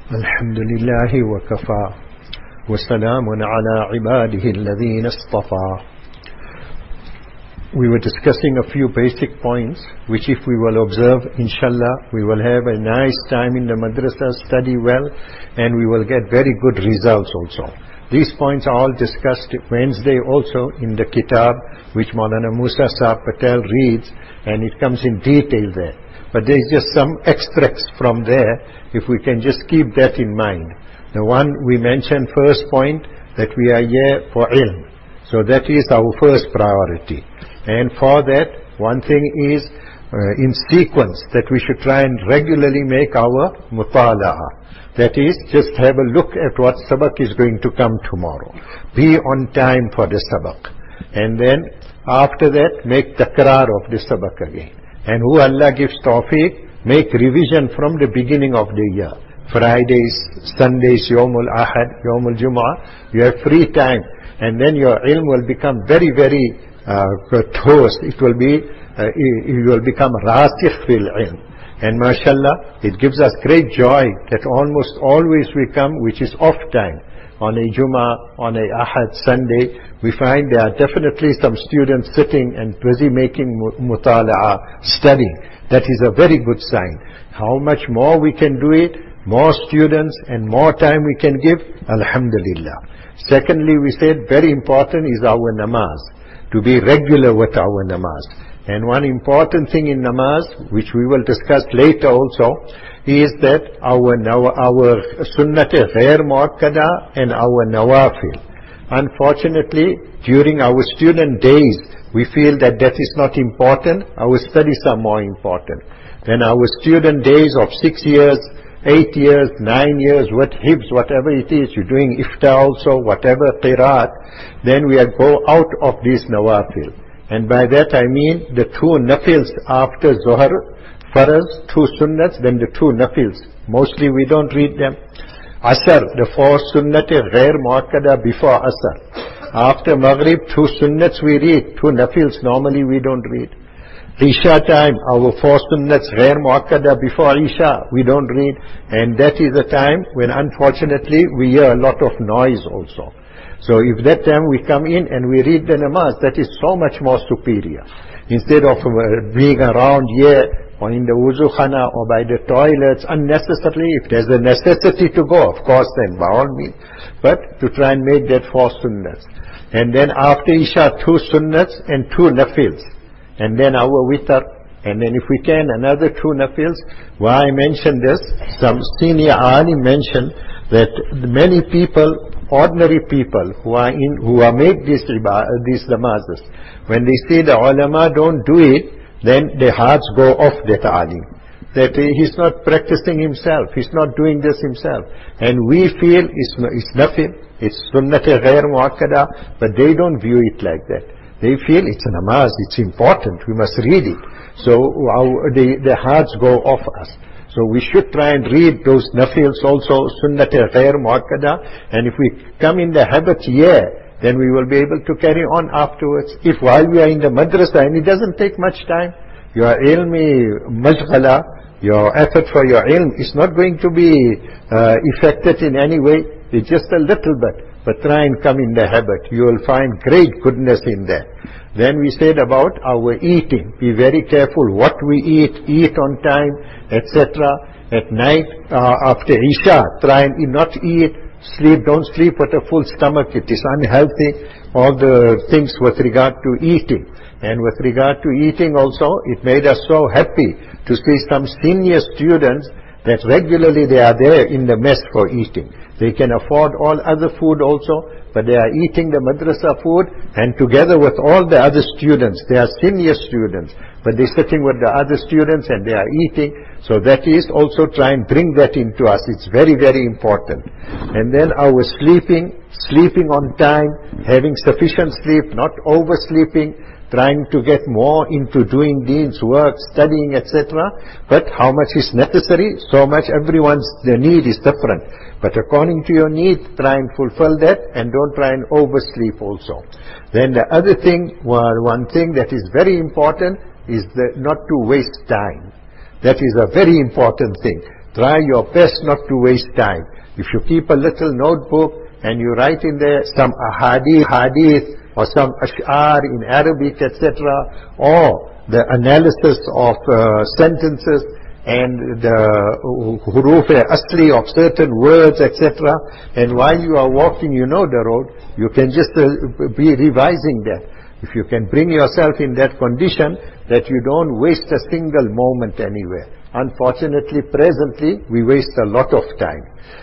الحمد لله وكفى وسلام على عباده الذين اصطفى. We were discussing a few basic points which if we will observe, inshallah, we will have a nice time in the madrasa, study well, and we will get very good results also. These points are all discussed Wednesday also in the kitab which Maulana Musa Sahib Patel reads, and it comes in detail there. But there is just some extracts from there, if we can just keep that in mind. The one we mentioned, first point, that we are here for ilm. So that is our first priority. And for that, one thing is in sequence, that we should try and regularly make our mutala'a. That is, just have a look at what sabak is going to come tomorrow. Be on time for the sabak. And then, after that, make takrar of the sabak again. And who Allah gives tawfiq, make revision from the beginning of the year. Fridays, Sundays, Yawmul Ahad, Yawmul Jum'ah, you have free time. And then your ilm will become very, very toast. It will be, you will become rasikh fil ilm. And mashallah, it gives us great joy that almost always we come, which is off time. On a Jummah, on a Ahad, Sunday, we find there are definitely some students sitting and busy making mutala'a, studying. That is a very good sign. How much more we can do it, more students and more time we can give, alhamdulillah. Secondly, we said very important is our namaz, to be regular with our namaz. And one important thing in namaz, which we will discuss later also, is that our sunnat ghair muakkada and our nawafil. Unfortunately, during our student days, we feel that that is not important. Our studies are more important. Then our student days of 6 years, 8 years, 9 years, what hibs, whatever it is, you're doing ifta also, whatever qiraat, then we go out of this nawafil. And by that I mean the two nafils after Zohar, Faraz, two sunnats, then the two nafils. Mostly we don't read them. Asr, the four sunnat ghair muakkada before Asr. After Maghrib, two sunnats we read, two nafils normally we don't read. Isha time, our four sunnats ghair muakkada before Isha, we don't read. And that is the time when unfortunately we hear a lot of noise also. So if that time we come in and we read the namaz, that is so much more superior. Instead of being around here or in the wuzu khana or by the toilets unnecessarily, if there's a necessity to go, of course then by all means, but to try and make that four sunnats. And then after Isha, two sunnats and two nafils. And then our witr. And then if we can, another two nafils. Why I mention this, some senior alim mentioned that many people, ordinary people who are make these namazes, when they see the ulama don't do it, then their hearts go off that alim. That he's not practicing himself, he's not doing this himself. And we feel it's nothing, it's sunnat ghair muakkada, but they don't view it like that. They feel it's a namaz, it's important, we must read it. So their hearts go off us. So we should try and read those nafils also, sunnat ghair muakkada, and if we come in the habit here, then we will be able to carry on afterwards. If while we are in the madrasa, and it doesn't take much time, your ilmi mashghala, your effort for your ilm is not going to be affected in any way. It's just a little bit. But try and come in the habit. You will find great goodness in that. Then we said about our eating. Be very careful what we eat on time, etc. At night, after Isha, try and not eat. Don't sleep with a full stomach. It is unhealthy. All the things with regard to eating. And with regard to eating also, it made us so happy to see some senior students that regularly they are there in the mess for eating. They can afford all other food also, but they are eating the madrasa food, and together with all the other students, they are senior students, but they're sitting with the other students and they are eating. So that is also try and bring that into us. It's very, very important. And then our sleeping on time, having sufficient sleep, not oversleeping, trying to get more into doing deeds, work, studying, etc. But how much is necessary, so much everyone's the need is different. But according to your need, try and fulfill that and don't try and oversleep also. Then the other thing, one thing that is very important is not to waste time. That is a very important thing. try your best not to waste time. If you keep a little notebook and you write in there some hadith or some ash'ar in Arabic, etc., or the analysis of sentences and the huruf asli of certain words, etc., and while you are walking, you know the road, you can just be revising that. If you can bring yourself in that condition that you don't waste a single moment anywhere. Unfortunately, presently, we waste a lot of time.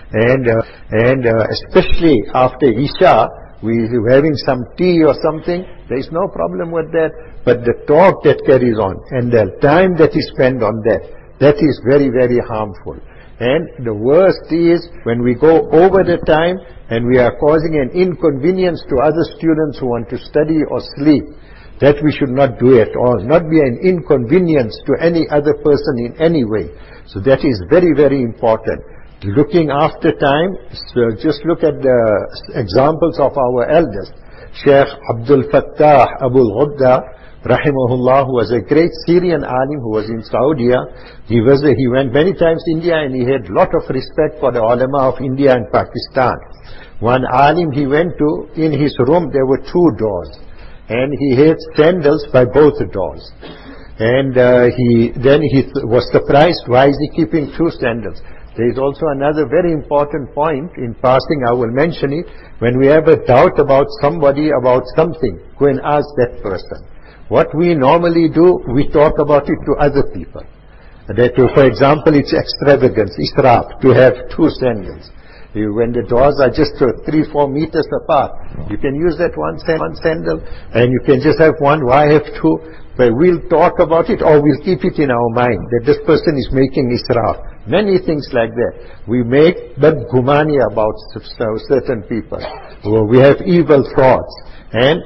And especially after Isha, we're having some tea or something, there is no problem with that. But the talk that carries on and the time that is spent on that is very, very harmful. And the worst is when we go over the time and we are causing an inconvenience to other students who want to study or sleep. That we should not do at all, not be an inconvenience to any other person in any way. So that is very, very important. Looking after time, so just look at the examples of our elders. Sheikh Abdul Fattah Abul Ghudda, rahimahullah, who was a great Syrian alim who was in Saudi. He went many times to India and he had a lot of respect for the ulama of India and Pakistan. One alim he went to, in his room there were 2 doors. And he had sandals by both doors. And he was surprised, why is he keeping 2 sandals? There is also another very important point in passing, I will mention it. When we have a doubt about somebody, about something, go and ask that person. What we normally do, we talk about it to other people. That, for example, it's extravagance, israf, to have 2 sandals. When the doors are just 3-4 meters apart, you can use that one sandal and you can just have one. Why have 2? But we'll talk about it or we'll keep it in our mind that this person is making israf. Many things like that. We make badgumani about certain people. We have evil thoughts. And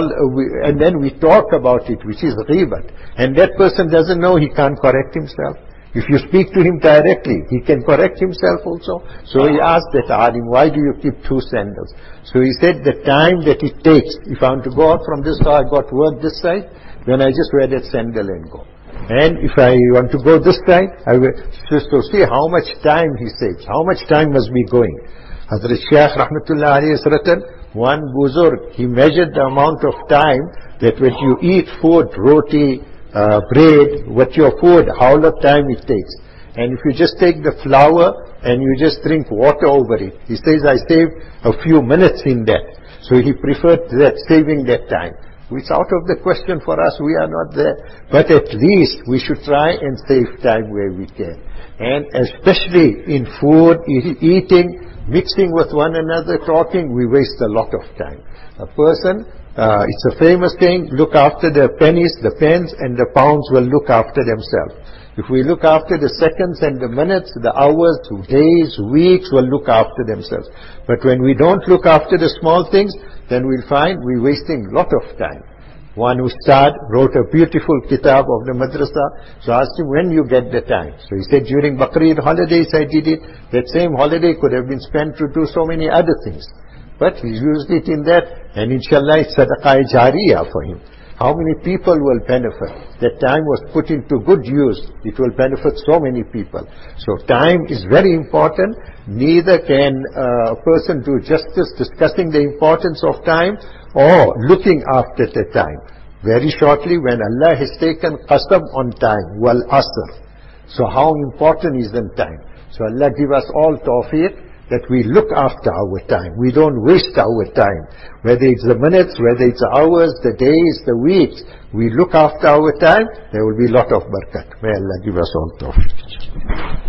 then we talk about it, which is ghibat. And that person doesn't know, he can't correct himself. If you speak to him directly, he can correct himself also. So he asked that alim, why do you keep 2 sandals? So he said the time that it takes, if I want to go out from this side, I got work this side, then I just wear that sandal and go. And if I want to go this side, I will just to see how much time he saves, how much time must be going. Hazrat Shaykh Rahmatullah alayhi has written, one buzurg, he measured the amount of time that when you eat food, roti, bread, what your food, how long time it takes. And if you just take the flour and you just drink water over it, he says, I save a few minutes in that. So he preferred that, saving that time. It's out of the question for us, we are not there. But at least we should try and save time where we can. And especially in food, eating, mixing with one another, talking, we waste a lot of time. A person, it's a famous thing, look after the pennies, the pence, and the pounds will look after themselves. If we look after the seconds and the minutes, the hours, days, weeks will look after themselves. But when we don't look after the small things, then we'll find we're wasting a lot of time. One Ustad wrote a beautiful kitab of the madrasa. So I asked him, when you get the time? So he said, during Bakrid holidays I did it. That same holiday could have been spent to do so many other things. But he used it in that, and inshallah it's sadaqah jariyah for him. How many people will benefit? That time was put into good use. It will benefit so many people. So time is very important. Neither can a person do justice discussing the importance of time or looking after the time. Very shortly, when Allah has taken qasam on time, wal asr. So how important is the time? So Allah give us all tawfiq that we look after our time. We don't waste our time. Whether it's the minutes, whether it's the hours, the days, the weeks, we look after our time, there will be a lot of barakat. May Allah give us all tawfiq.